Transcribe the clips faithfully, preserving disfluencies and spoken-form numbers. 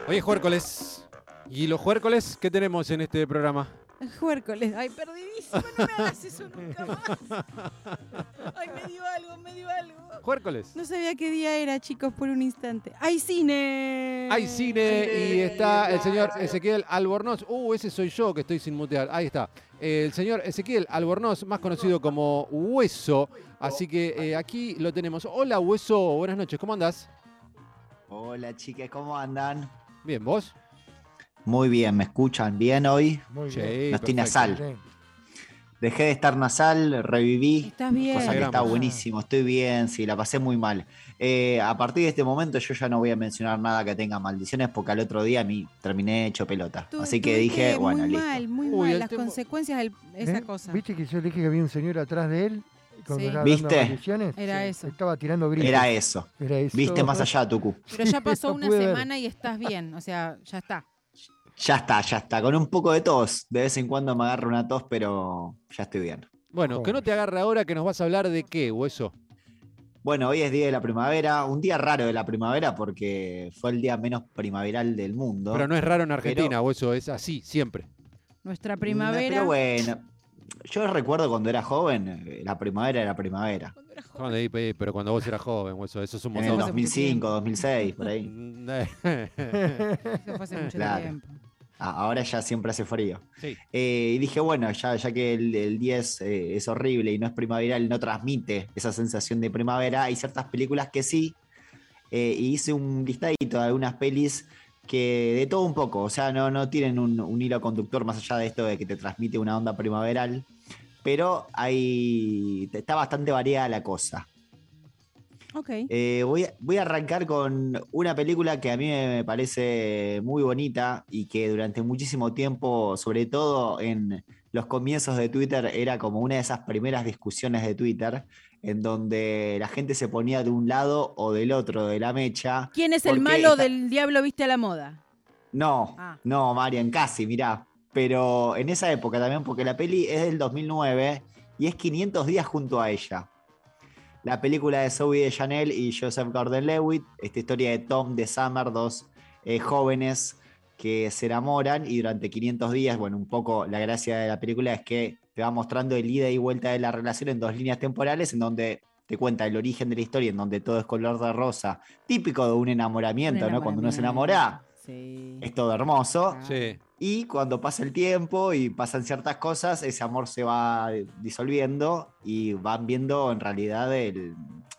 Hoy es juércoles. ¿Y los juércoles qué tenemos en este programa? Juércoles. Ay, perdidísimo, no me hagas eso nunca más. Ay, me dio algo, me dio algo. Juércoles. No sabía qué día era, chicos, por un instante. ¡Hay cine! Hay cine y está el señor Ezequiel Albornoz. Uh, ese soy yo que estoy sin mutear. Ahí está. El señor Ezequiel Albornoz, más conocido como Hueso. Así que eh, aquí lo tenemos. Hola, Hueso. Buenas noches. ¿Cómo andás? Hola, chicas. ¿Cómo andan? Bien, ¿vos? Muy bien. ¿Me escuchan bien hoy? Muy Sí, bien. No estoy perfecto. nasal. Bien. Dejé de estar nasal, reviví. ¿Estás bien? Cosa que está Alegramos. buenísimo. Estoy bien, sí, la pasé muy mal. Eh, a partir de este momento yo ya no voy a mencionar nada que tenga maldiciones porque al otro día a mí terminé hecho pelota. Tu- Así que tuviste dije, bueno, muy listo. mal, muy Uy, mal. el Las tema- consecuencias de esa ¿Eh? cosa. ¿Viste que yo le dije que había un señor atrás de él? Cuando Sí. estaba ¿Viste? dando maldiciones? Era Sí, eso. Estaba tirando gritos. Era eso. Era eso. Viste más allá, Tucu. Pero ya pasó No una pude ver. semana y estás bien. O sea, ya está. Ya está, ya está. Con un poco de tos. De vez en cuando me agarro una tos, pero ya estoy bien. Bueno, que no te agarre ahora que nos vas a hablar de qué, Hueso. Bueno, hoy es día de la primavera, un día raro de la primavera porque fue el día menos primaveral del mundo. Pero no es raro en Argentina, Pero- Hueso. Es así, siempre. Nuestra Mm, primavera. Pero bueno, yo recuerdo cuando era joven, eh, la primavera era primavera. Cuando- eh, Pero cuando vos eras joven, Hueso, eso es un En el montón. hace dos mil mucho cinco, tiempo. dos mil seis, por ahí. Eso fue hace mucho Claro. tiempo. Ah, ahora ya siempre hace frío. Sí. Eh, y dije, bueno, ya, ya que el, el diez eh, es horrible y no es primaveral, no transmite esa sensación de primavera, hay ciertas películas que sí. Eh, y hice un listadito de algunas pelis que de todo un poco, o sea, no, no tienen un, un hilo conductor más allá de esto de que te transmite una onda primaveral, pero hay, está bastante variada la cosa. Ok. Eh, voy, a- voy a arrancar con una película que a mí me parece muy bonita y que durante muchísimo tiempo, sobre todo en los comienzos de Twitter, era como una de esas primeras discusiones de Twitter en donde la gente se ponía de un lado o del otro de la mecha. ¿Quién es el porque malo esta- del Diablo Viste a la Moda? No, Ah. no, Marian, casi, mirá. Pero en esa época también, porque la peli es del dos mil nueve y es quinientos días junto a ella. La película de Zoe de Chanel y Joseph Gordon-Levitt, esta historia de Tom de Summer, dos eh, jóvenes que se enamoran y durante quinientos días, bueno, un poco la gracia de la película es que te va mostrando el ida y vuelta de la relación en dos líneas temporales, en donde te cuenta el origen de la historia, en donde todo es color de rosa, típico de un enamoramiento, Un ¿no? Cuando uno se enamoramiento. enamora, Sí. es todo hermoso. Ah. Sí. Y cuando pasa el tiempo y pasan ciertas cosas, ese amor se va disolviendo y van viendo en realidad el,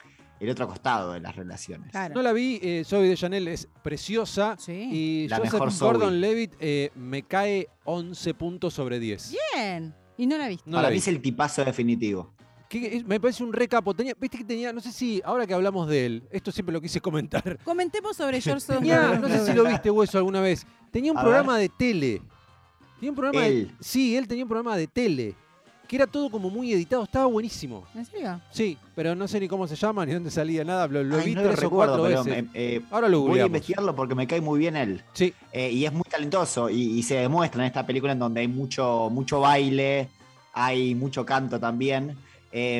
el otro costado de las relaciones. Claro. No la vi, eh, Zoe de Chanel es preciosa. Sí. Y La Joseph mejor Zoe. Gordon-Levitt eh, me cae once puntos sobre diez. Bien. Y no la viste. No Para la mí vi. es el tipazo definitivo. Que- me parece un recapo. Tenía, viste que tenía, no sé si, ahora que hablamos de él, esto siempre lo quise comentar. Comentemos sobre George Tenía, Soros. no sé si lo viste, Hueso, alguna vez. Tenía un A programa de tele. Tenía un programa de- Él. sí, él tenía un programa de tele. Que era todo como muy editado, estaba buenísimo. ¿En serio? Sí, pero no sé ni cómo se llama, ni dónde salía nada. Lo, lo Ay, vi no lo tres o recuerdo, cuatro pero veces. me- eh, Ahora lo voy a googleamos. investigarlo porque me cae muy bien él. Sí, Eh, y es muy talentoso y, y se demuestra en esta película en donde hay mucho, mucho baile, hay mucho canto también. eh,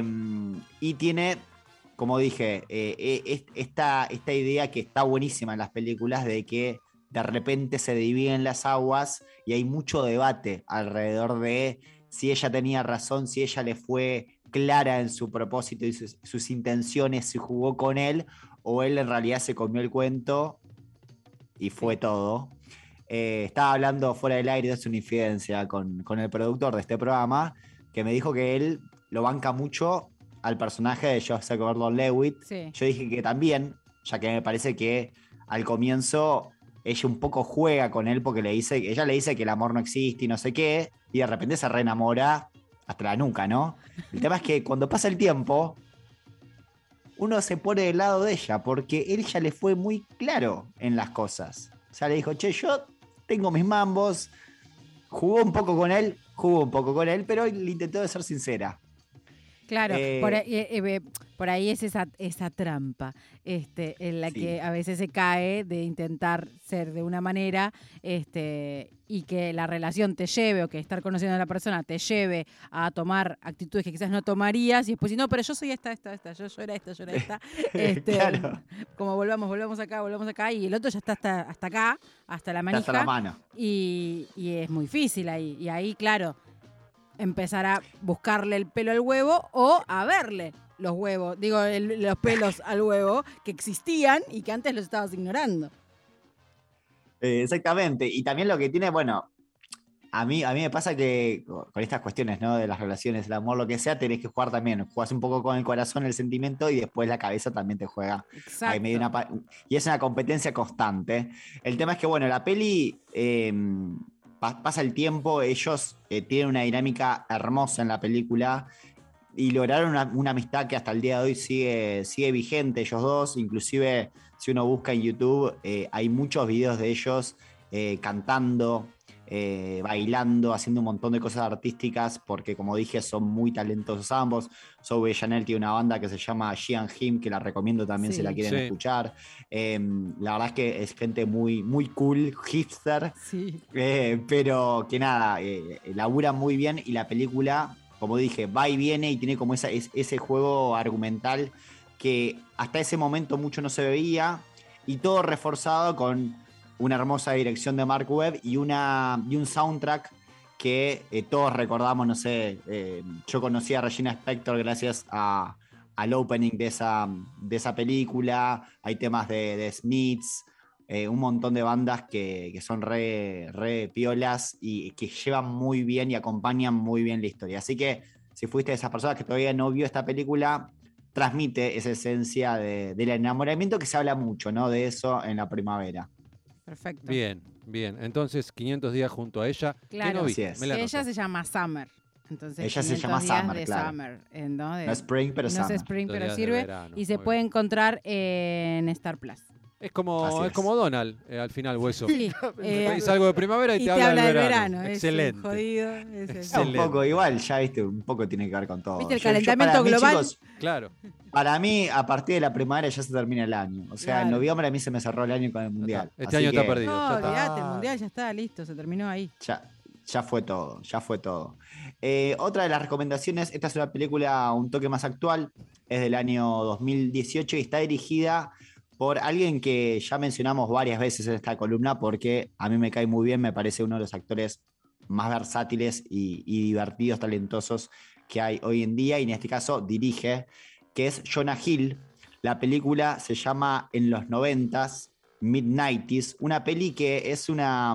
y tiene, como dije, eh, eh, es- esta, esta idea que está buenísima en las películas de que de repente se dividen las aguas y hay mucho debate alrededor de si ella tenía razón, si ella le fue clara en su propósito y sus, sus intenciones, si jugó con él o él en realidad se comió el cuento y fue todo. Eh, estaba hablando fuera del aire de su infidencia con, con el productor de este programa, que me dijo que él lo banca mucho al personaje de Joseph Gordon-Levitt. Sí. Yo dije que también, ya que me parece que al comienzo ella un poco juega con él porque le dice, ella le dice que el amor no existe y no sé qué, y de repente se reenamora hasta la nuca, ¿no? El tema es que cuando pasa el tiempo, uno se pone del lado de ella, porque él ya le fue muy claro en las cosas. O sea, le dijo, che, yo tengo mis mambos, jugó un poco con él, jugó un poco con él, pero le intentó de ser sincera. Claro, Eh, por, ahí, eh, eh, por ahí es esa, esa trampa este, en la Sí. que a veces se cae de intentar ser de una manera este, y que la relación te lleve o que estar conociendo a la persona te lleve a tomar actitudes que quizás no tomarías y después si no, pero yo soy esta, esta, esta, yo, yo era esta, yo era esta. Este, Claro. Como volvamos, volvamos acá, volvamos acá y el otro ya está hasta, hasta acá, hasta la Está hasta la manija mano. y, y es muy difícil ahí. Y ahí, claro, empezar a buscarle el pelo al huevo o a verle los huevos, digo, el- los pelos al huevo que existían y que antes los estabas ignorando. Eh, exactamente. Y también lo que tiene, bueno, a mí, a mí me pasa que con estas cuestiones, ¿no? De las relaciones, el amor, lo que sea, tenés que jugar también. Jugás un poco con el corazón, el sentimiento y después la cabeza también te juega. Ahí medio una Exacto. pa- y es una competencia constante. El tema es que, bueno, la peli eh, pa- pasa el tiempo, ellos eh, tienen una dinámica hermosa en la película y lograron una, una amistad que hasta el día de hoy sigue, sigue vigente, ellos dos. Inclusive, si uno busca en YouTube, eh, hay muchos videos de ellos eh, cantando, eh, bailando, haciendo un montón de cosas artísticas, porque como dije, son muy talentosos ambos. Zoe Chanel tiene una banda que se llama She and Him, que la recomiendo también si Sí. la quieren Sí. escuchar. Eh, la verdad es que es gente muy, muy cool, hipster, Sí. eh, pero que nada, eh, labura muy bien y la película, como dije, va y viene y tiene como esa, es- ese juego argumental que hasta ese momento mucho no se veía y todo reforzado con una hermosa dirección de Mark Webb y, una, y un soundtrack que eh, todos recordamos, no sé, eh, yo conocí a Regina Spektor gracias a, al opening de esa, de esa película, hay temas de, de Smiths, eh, un montón de bandas que, que son re, re piolas y que llevan muy bien y acompañan muy bien la historia. Así que si fuiste de esas personas que todavía no vio esta película, transmite esa esencia de, del enamoramiento que se habla mucho, ¿no? De eso en la primavera. Perfecto. Bien, bien. Entonces, quinientos días junto a ella. ¿Qué Claro. no vi? Así es. Me la Ella anoto. se llama Summer. Entonces, Ella se quinientos llama días Summer, de claro. Summer. ¿eh? ¿no? De- No Spring, pero y no es Summer. Spring, pero Días de sirve. verano, Y se muy puede bien. encontrar en Star Plus. Es como, Así es es. como Donald, eh, al final, Hueso. Sí, eh, Pedís algo de primavera y, y te, te habla habla del del verano. verano. Excelente. Ese jodido. ese- Ya un Excelente. poco igual, ya viste, un poco tiene que ver con todo. ¿Viste el Yo- yo calentamiento para mí, global? chicos, Claro. para mí, a partir de la primavera ya se termina el año. O sea, en Claro. noviembre a mí se me cerró el año con el Ya Mundial. está. Este Así año está que perdido. No, ya está. olvídate, el mundial ya está listo, se terminó ahí. Ya, ya fue todo, ya fue todo. Eh, otra de las recomendaciones, esta es una película un toque más actual, es del año dos mil dieciocho y está dirigida por alguien que ya mencionamos varias veces en esta columna porque a mí me cae muy bien, me parece uno de los actores más versátiles y, y divertidos, talentosos que hay hoy en día, y en este caso dirige, que es Jonah Hill. La película se llama En los noventas, Mid-nineties, una peli que es una,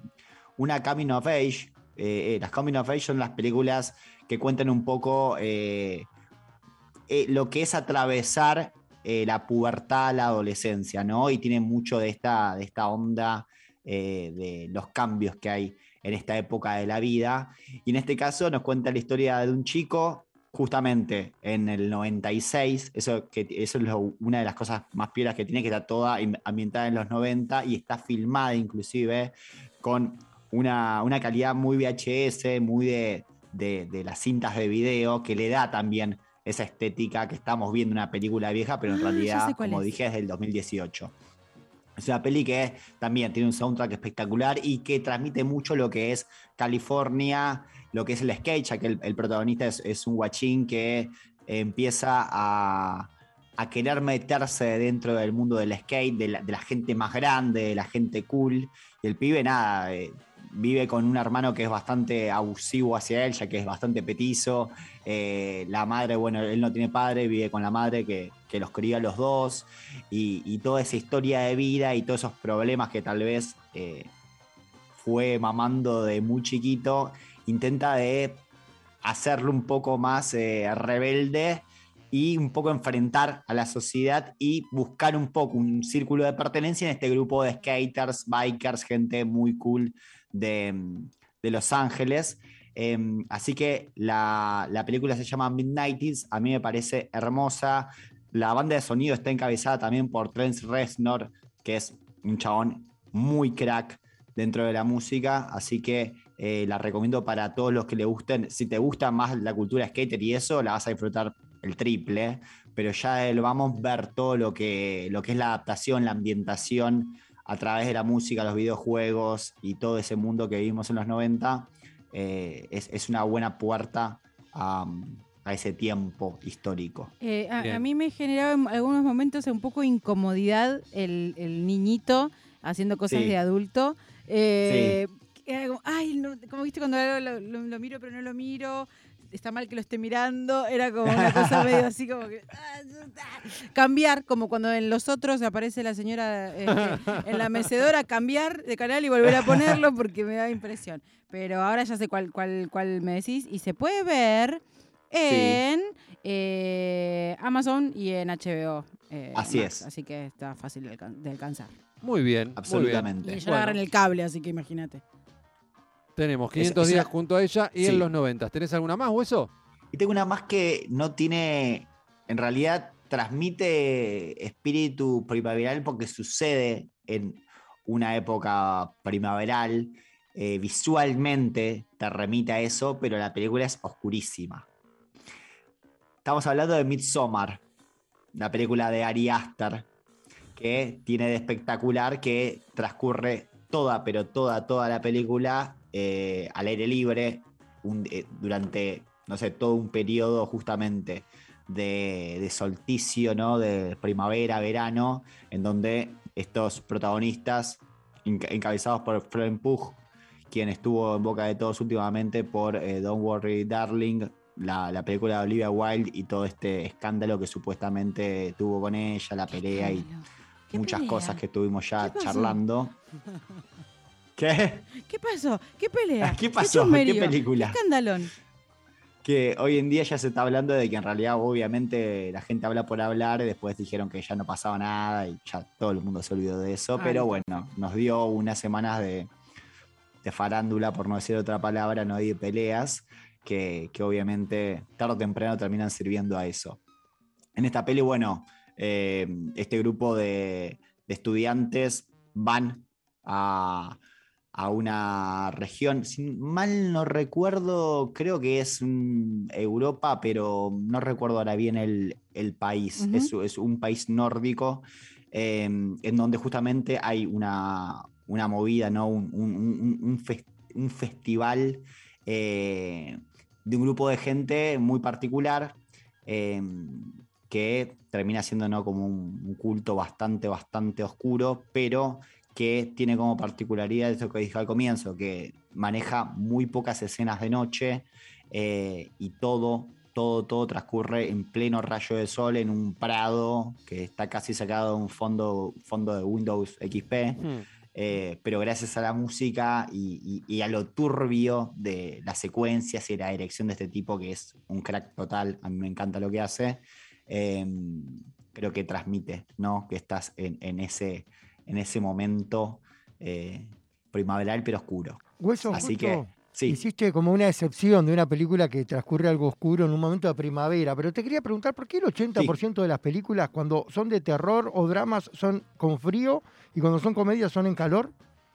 una coming of age. Eh, eh, las coming of age son las películas que cuentan un poco eh, eh, lo que es atravesar eh, la pubertad, la adolescencia, ¿no? Y tiene mucho de esta, de esta onda eh, de los cambios que hay en esta época de la vida. Y en este caso nos cuenta la historia de un chico justamente en el noventa y seis, eso, que, eso es lo, una de las cosas más piolas que tiene, que está toda ambientada en los noventa y está filmada inclusive con una, una calidad muy V H S, muy de, de, de las cintas de video, que le da también esa estética que estamos viendo una película vieja, pero en Ah, ya realidad, sé cuál como es. dije, es del dos mil dieciocho. Es una peli que también tiene un soundtrack espectacular y que transmite mucho lo que es California, lo que es el skate, ya que el, el protagonista es, es un guachín que empieza a, a querer meterse dentro del mundo del skate, de la, de la gente más grande, de la gente cool. Y el pibe, nada, eh, vive con un hermano que es bastante abusivo hacia él, ya que es bastante petizo. Eh, la madre, bueno, él no tiene padre, vive con la madre que, que los cría a los dos. Y, y toda esa historia de vida y todos esos problemas que tal vez eh, fue mamando de muy chiquito, intenta de hacerlo un poco más eh, rebelde y un poco enfrentar a la sociedad y buscar un poco un círculo de pertenencia en este grupo de skaters, bikers, gente muy cool de, de Los Ángeles. Eh, así que la, la película se llama Mid-nineties, a mí me parece hermosa. La banda de sonido está encabezada también por Trent Reznor, que es un chabón muy crack dentro de la música, así que Eh, la recomiendo para todos los que le gusten. Si te gusta más la cultura skater y eso, la vas a disfrutar el triple. Pero ya lo vamos a ver todo lo que, lo que es la adaptación, la ambientación a través de la música, los videojuegos y todo ese mundo que vivimos en los noventa. Eh, es, es una buena puerta a, a ese tiempo histórico. Eh, a, a mí me generaba en algunos momentos un poco incomodidad el, el niñito haciendo cosas Sí. de adulto. Eh, Sí. Era como, ay, no, como viste cuando lo, lo, lo, lo miro pero no lo miro, está mal que lo esté mirando, era como una cosa medio así como que... Cambiar, como cuando en Los Otros aparece la señora este, en la mecedora, cambiar de canal y volver a ponerlo porque me da impresión. Pero ahora ya sé cuál, cuál, cuál me decís y se puede ver en sí. eh, Amazon y en H B O. Eh, así Max, es. Así que está fácil de, alcan de alcanzar. Muy bien. Absolutamente. Muy bien. Y ya bueno. agarran el cable, así que imagínate. Tenemos quinientos es, es días una... junto a ella y sí. en los noventa. ¿Tenés alguna más, Hueso? Y tengo una más que no tiene, en realidad transmite espíritu primaveral porque sucede en una época primaveral. Eh, visualmente te remite a eso, pero la película es oscurísima. Estamos hablando de Midsommar, la película de Ari Aster, que tiene de espectacular que transcurre toda, pero toda, toda la película eh, al aire libre un, eh, durante, no sé, todo un periodo justamente de, de solsticio, ¿no? De primavera, verano, en donde estos protagonistas, encabezados por Florence Pugh, quien estuvo en boca de todos últimamente por eh, Don't Worry Darling, la, la película de Olivia Wilde y todo este escándalo que supuestamente tuvo con ella, la pelea y muchas pelea? cosas que estuvimos ya charlando. ¿Qué? ¿Qué pasó? ¿Qué pelea? ¿Qué pasó? ¿Qué, ¿Qué película? ¿Qué escandalón? Que hoy en día ya se está hablando de que en realidad obviamente la gente habla por hablar, y después dijeron que ya no pasaba nada y ya todo el mundo se olvidó de eso, Ay, pero bueno, nos dio unas semanas de, de farándula, por no decir otra palabra, no de peleas, que, que obviamente tarde o temprano terminan sirviendo a eso. En esta peli, bueno, eh, este grupo de, de estudiantes van a... a una región, si mal no recuerdo, creo que es um, Europa, pero no recuerdo ahora bien el, el país. Uh-huh. es, es un país nórdico eh, en donde justamente hay una, una movida, ¿no? un, un, un, un, fest, un festival eh, de un grupo de gente muy particular eh, que termina siendo, ¿no? como un, un culto bastante, bastante oscuro, pero que tiene como particularidad eso que dije al comienzo, que maneja muy pocas escenas de noche eh, y todo, todo, todo transcurre en pleno rayo de sol en un prado que está casi sacado de un fondo, fondo de Windows X P, mm. eh, pero gracias a la música y, y, y a lo turbio de las secuencias y la dirección de este tipo, que es un crack total, a mí me encanta lo que hace, eh, creo que transmite, ¿no? Que estás en, en ese... en ese momento eh, primaveral pero oscuro. Hueso, Así justo, que sí. Hiciste como una excepción de una película que transcurre algo oscuro en un momento de primavera, pero te quería preguntar, ¿por qué el ochenta por ciento sí. de las películas cuando son de terror o dramas son con frío y cuando son comedias son en calor?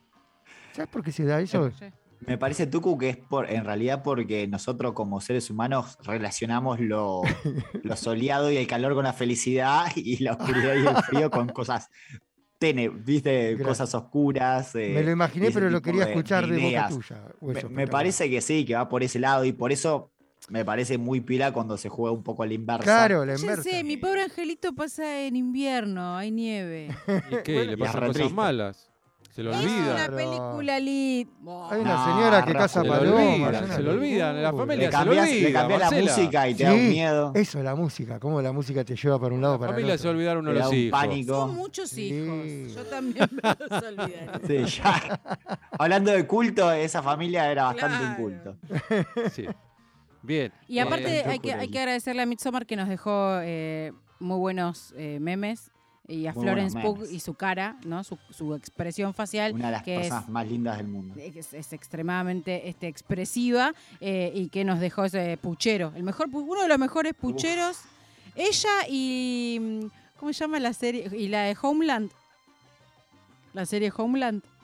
¿Sabes por qué se da eso? Sí. Me parece, Tucu, que es por, en realidad porque nosotros como seres humanos relacionamos lo, lo soleado y el calor con la felicidad y la oscuridad y el frío con cosas... Tiene, viste, Gracias. cosas oscuras. Eh, me lo imaginé, pero lo quería de, escuchar de, de boca tuya. Me, me parece que sí, que va por ese lado y por eso me parece muy pila cuando se juega un poco a la inversa. Claro, la inversa. Ya sé, mi pobre angelito pasa en invierno, hay nieve. ¿Y qué? Bueno, ¿le pasan cosas malas? Se lo olvida. Es una película linda. Hay una no, señora que caza palomas. Se lo olvidan, la familia le cambias, se lo olvida. Le cambias la música y te sí, da un miedo. Eso, la música, cómo la música te lleva para un lado o para el otro. La familia se olvidaron uno de los hijos. Pánico. Son muchos hijos. Sí. Yo también me los olvidé. Sí, ya. Hablando de culto, esa familia era bastante claro. inculto. Sí. Bien. Y aparte eh, hay, que, hay que agradecerle a Midsommar que nos dejó eh, muy buenos eh, memes. Y a Muy Florence Pugh y su cara, ¿no? Su, su expresión facial. Una de las que personas es, más lindas del mundo. Es, es extremadamente este, expresiva eh, y que nos dejó ese puchero. El mejor, uno de los mejores pucheros. Uf. Ella y... ¿Cómo se llama la serie? Y la de Homeland. La serie Homeland.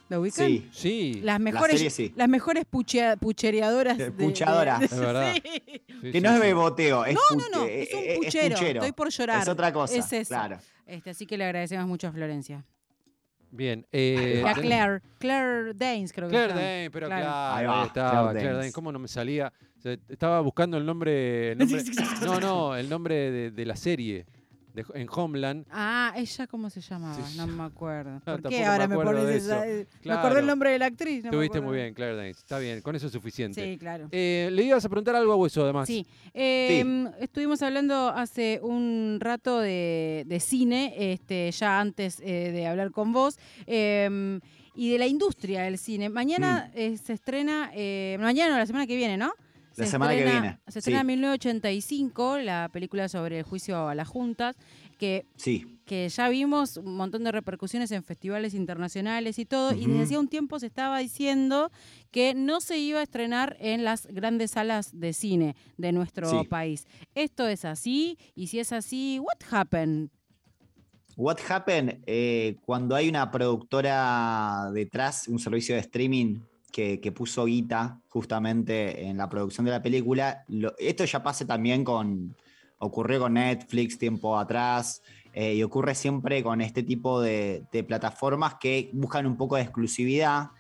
¿Lo ubican? Sí. Sí. Las mejores, serie sí. las mejores puchea- puchereadoras. Eh, de- puchadoras. de- Es verdad. Sí. Sí, Que sí, no es sí. beboteo, es No, pu- no, no, eh, es un eh, puchero. puchero. Estoy por llorar. Es otra cosa. Es eso. Claro. Este, así que le agradecemos mucho a Florencia. Bien. Eh, La ten- Claire, Claire Danes creo que Claire se llama. Danes, pero Claro. claro, Ahí ahí, va, estaba, Claire Claire Danes. Danes. ¿Cómo no me salía? O sea, estaba buscando el nombre, el nombre- no, no, el nombre de, de la serie de- en Homeland. Ah, ¿ella cómo se llamaba? Sí, no me acuerdo. ¿Por tampoco qué me ahora me, acuerdo pones de esa? eso. eh, Me Claro. acordé el nombre de la actriz. No me Estuviste acuerdo. muy bien, Claire Danes. Está bien, con eso es suficiente. Sí, claro. Eh, le ibas a preguntar algo a Hueso, además. Sí, eh, estuvimos hablando hace un rato de, de cine, este, ya antes eh, de hablar con vos, eh, y de la industria del cine. Mañana Mm. eh, se estrena, eh, mañana o la semana que viene, ¿no? La Se semana que estrena- viene, Se estrena sí. en mil novecientos ochenta y cinco, la película sobre el juicio a las juntas, que Sí. que ya vimos un montón de repercusiones en festivales internacionales y todo, y desde Ujú. hacía un tiempo se estaba diciendo que no se iba a estrenar en las grandes salas de cine de nuestro Sí. país. ¿Esto es así? Y si es así, what happened? What happened eh, cuando hay una productora detrás, un servicio de streaming que, que puso guita justamente en la producción de la película? Lo- esto ya pasa también con, ocurrió con Netflix tiempo atrás, eh, y ocurre siempre con este tipo de, de plataformas que buscan un poco de exclusividad.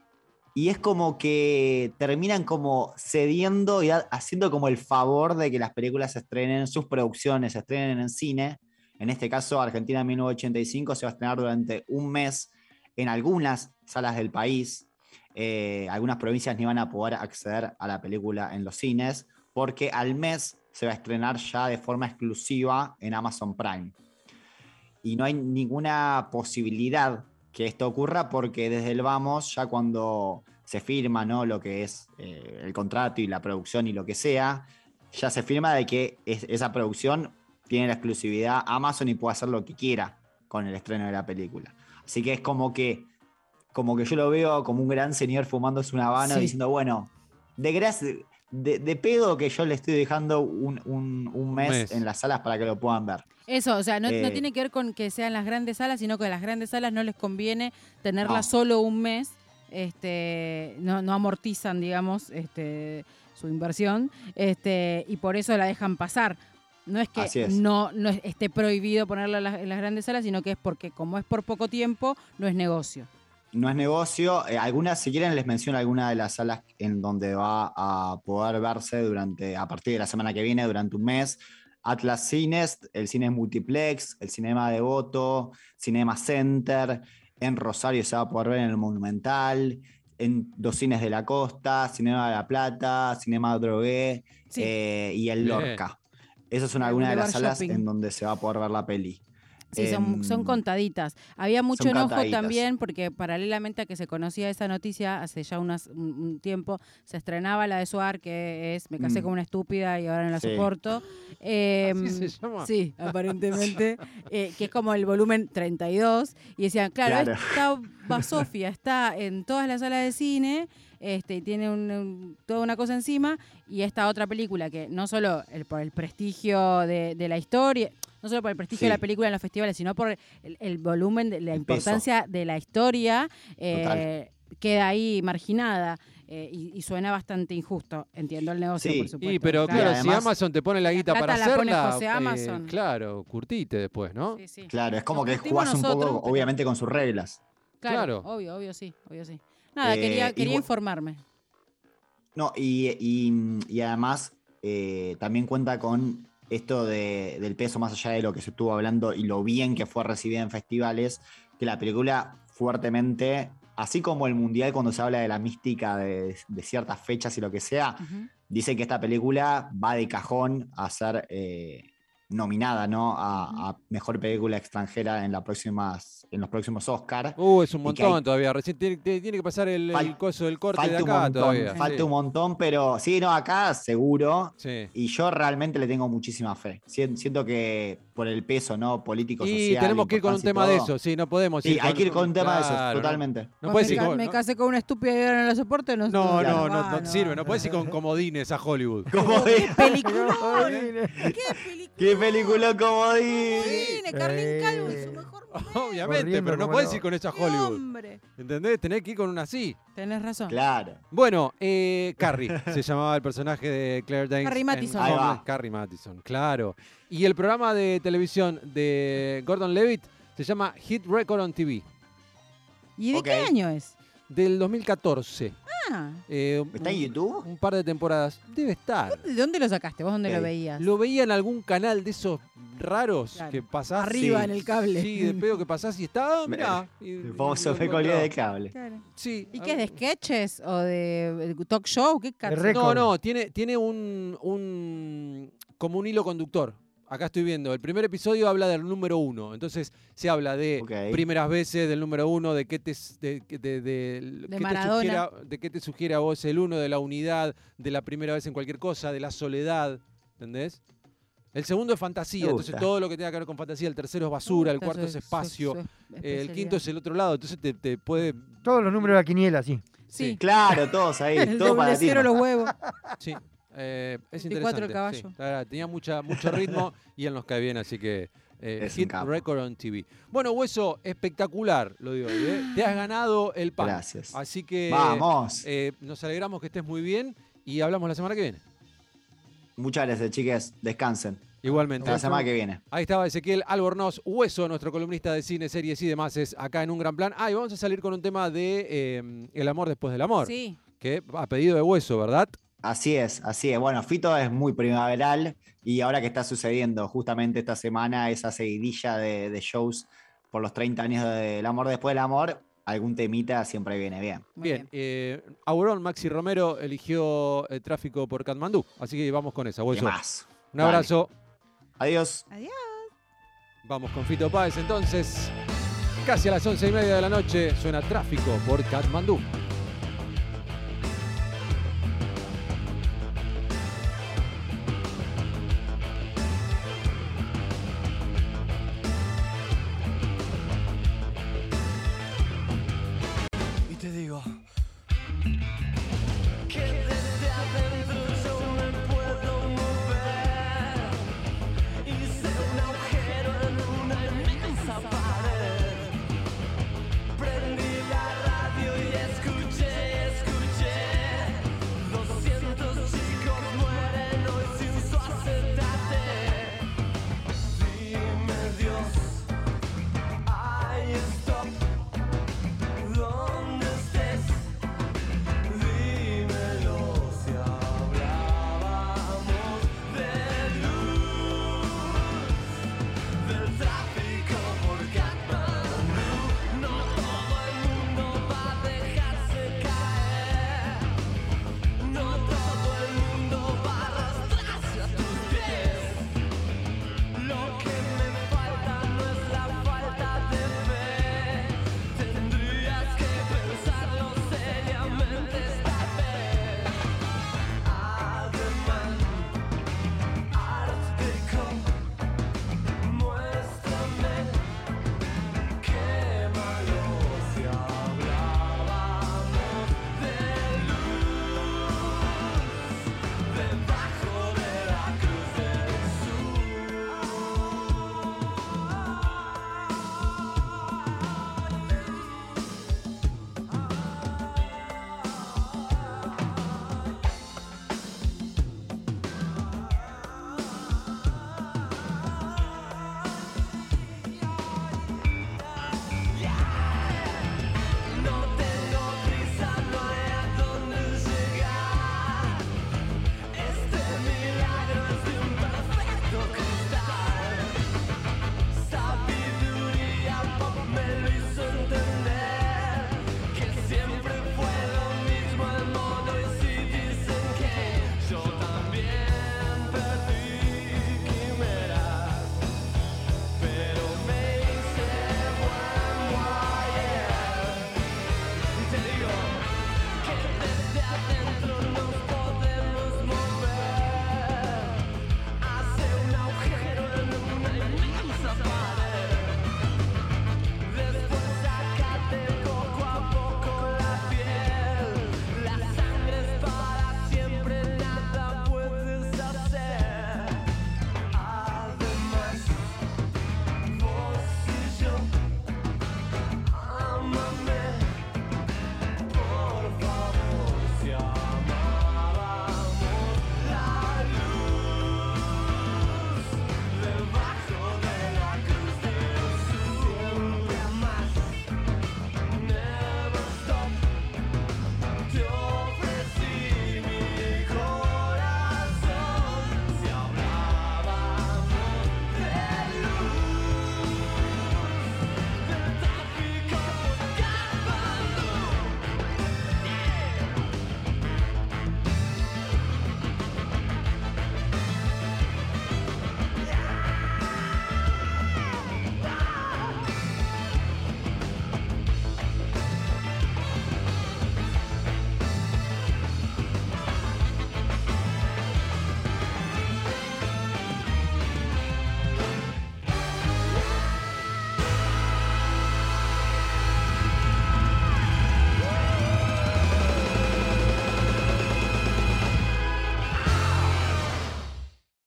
Y es como que terminan como cediendo y ha- haciendo como el favor de que las películas se estrenen, sus producciones se estrenen en cine. En este caso, Argentina mil novecientos ochenta y cinco se va a estrenar durante un mes en algunas salas del país. Eh, algunas provincias ni van a poder acceder a la película en los cines, porque al mes se va a estrenar ya de forma exclusiva en Amazon Prime. Y no hay ninguna posibilidad que esto ocurra, porque desde el vamos, ya cuando se firma, ¿no?, lo que es eh, el contrato y la producción y lo que sea, ya se firma de que es- esa producción tiene la exclusividad Amazon y puede hacer lo que quiera con el estreno de la película. Así que es como que, como que yo lo veo como un gran señor fumándose un habano, Sí. diciendo, bueno, de, gracia, de, de pedo que yo le estoy dejando un, un- un mes, mes. en las salas para que lo puedan ver. Eso, o sea, no, no Eh, tiene que ver con que sean las grandes salas, sino que a las grandes salas no les conviene tenerlas No. solo un mes, este, no, no amortizan, digamos, este, su inversión, este, y por eso la dejan pasar. No es que Así es. no, no es- esté prohibido ponerla en las, en las grandes salas, sino que es porque como es por poco tiempo, no es negocio. No es negocio. Eh, algunas, si quieren, les menciono algunas de las salas en donde va a poder verse durante, a partir de la semana que viene, durante un mes. Atlas Cines, el cine Multiplex, el Cinema Devoto, Cinema Center. En Rosario se va a poder ver en el Monumental, en dos cines de la costa, Cinema de la Plata, Cinema Drogué, Sí. eh, y el Bien. Lorca. Esas son El algunas de las Boulevard salas Shopping. en donde se va a poder ver la peli. Sí, son, Em, son contaditas. Había mucho son enojo contaditas. también porque paralelamente a que se conocía esa noticia, hace ya unas- un, un tiempo, se estrenaba la de Suar, que es Me casé Mm. con una estúpida y ahora no la Sí. soporto. Em, ¿Así se llama? Sí, aparentemente, eh, que es como el volumen treinta y dos. Y decían, claro, Claro. esta Basofia está en todas las salas de cine, este, y tiene un- un- toda una cosa encima, y esta otra película que no solo el- por el prestigio de, de la historia, no solo por el prestigio Sí. de la película en los festivales, sino por el, el volumen, de la El importancia de la historia, eh, Total. queda ahí marginada. eh, y, y suena bastante injusto. Entiendo el negocio, Sí. por supuesto. Y pero claro, Y si además- Amazon te pone la guita plata para la pone hacerla, José eh, Amazon. claro, curtite después, ¿no? Sí, sí. Claro, es como Nos que curtimos jugás un nosotros, poco, pero- obviamente, con sus reglas. Claro, Claro. obvio, obvio sí, obvio sí. Nada, Eh, quería, quería igual- informarme. No, y, y- y además eh, también cuenta con esto de- del peso, más allá de lo que se estuvo hablando y lo bien que fue recibida en festivales, que la película fuertemente, así como el Mundial cuando se habla de la mística de, de ciertas fechas y lo que sea, Ujú. dice que esta película va de cajón a ser eh, nominada, ¿no?, a, a Mejor Película Extranjera en, la próximas, en los próximos Oscar. Uh, es un Y que montón hay- todavía. Recién tiene, te- tiene que pasar el, el Fal- coso del corte de Falta un acá montón, todavía. falta sí. un montón, pero sí, no, acá seguro. Sí. Y yo realmente le tengo muchísima fe. Sien- Siento que por el peso, ¿no?, político, social. Y tenemos que ir con un importancia y tema de todo. eso, sí, no podemos Sí, hay que ir con un tema de claro, esos, no- totalmente. No, Pues puedes me, ir ca- con, me no, casé con una estúpida y ahora no la soporto. No, no, no, claro, no, va, no sirve, no puedes ir con comodines a Hollywood. Como de- Película. Ay, ¿Qué película? Qué película comodín! Cine, Carlín Calvo en su mejor momento. Obviamente, Corriendo pero no como podés no. ir con esa ¡Qué Hollywood. hombre! ¿Entendés? Tenés que ir con una así. Tenés razón. Claro. Bueno, eh, Carrie se llamaba el personaje de Claire Danes. Carrie en Mathison. Ahí Homeland. va. Carrie Mathison, claro. Y el programa de televisión de Gordon Levitt se llama Hit Record on T V, ¿Y de Ok. qué año es? del dos mil catorce. Ah, Eh, ¿Está en un- YouTube? Un par de temporadas. Debe estar. ¿de dónde lo sacaste? ¿Vos dónde Ok. lo veías? Lo veía en algún canal de esos raros Claro. que pasás. Arriba sí. en el cable. Sí, de pedo que pasás y está, ah, mirá. y- El y famoso lo fecolía encontraba. de cable. Claro. Sí. ¿Y qué es de sketches o de eh, talk show? ¿Qué carajo? récord. No, no, tiene, tiene un, un como un hilo conductor. Acá estoy viendo, el primer episodio habla del número uno, entonces se habla de Ok. primeras veces del número uno, de qué te, de, de, de- de- qué te Maradona. sugiere, de qué te sugiere a vos el uno, de la unidad, de la primera vez en cualquier cosa, de la soledad, ¿entendés? El segundo es fantasía, Me entonces gusta. todo lo que tenga que ver con fantasía, el tercero es basura, el Gusta cuarto su- es su- espacio, su eh, el especialidad. quinto es el otro lado, entonces te, te puede... Todos los números de la quiniela, sí. Sí. Claro, todos ahí, El todo para doble ti. cero los huevos. Sí, eh, es veinticuatro interesante. caballos. sí. La verdad, tenía mucha, mucho ritmo y él nos cae bien, así que eh, Es un Hit capo. Record on T V. Bueno, Hueso, espectacular, lo digo hoy, ¿eh? Te has ganado el pan. Gracias. Así que Vamos. eh, nos alegramos que estés muy bien y hablamos la semana que viene. Muchas gracias, chicas. Descansen. Igualmente. Hasta la semana que viene. Ahí estaba Ezequiel Albornoz, Hueso, nuestro columnista de cine, series y demás, es acá en Un Gran Plan. Ah, y vamos a salir con un tema de eh, El amor después del amor, Sí. que a pedido de Hueso, ¿verdad? Así es, así es. Bueno, Fito es muy primaveral y ahora que está sucediendo justamente esta semana esa seguidilla de, de shows por los treinta años del amor después del amor, algún temita siempre viene bien. Muy Bien, eh, Aurón Maxi Romero eligió el tráfico por Katmandú, así que vamos con esa, ¿Qué Hueso. más? Un abrazo. Adiós. Adiós. Vamos con Fito Páez entonces. Casi a las once y media de la noche suena Tráfico por Katmandú. Y te digo que desde adentro yo me puedo mover. Hice un agujero en una inmensa pared. Prendí la radio y escuché, escuché. Doscientos chicos mueren hoy sin su acetato. Dime Dios, ahí stop. ¿Dónde estés? Dímelo si hablábamos de luz, del tráfico por Katmandú. No todo el mundo va a dejarse caer, no todo el mundo va a arrastrarse a tus pies. Lo que me falta no es la falta de fe. Tendrías que pensarlo seriamente esta vez. Además, Art Deco, muéstrame qué malo si hablábamos de luz debajo de la cruz del No tengo prisa, no hay a dónde llegar. Este milagro es de un perfecto cristal. Sabiduría pop me lo hizo entender que siempre fue lo mismo el modo y si dicen que yo también perdí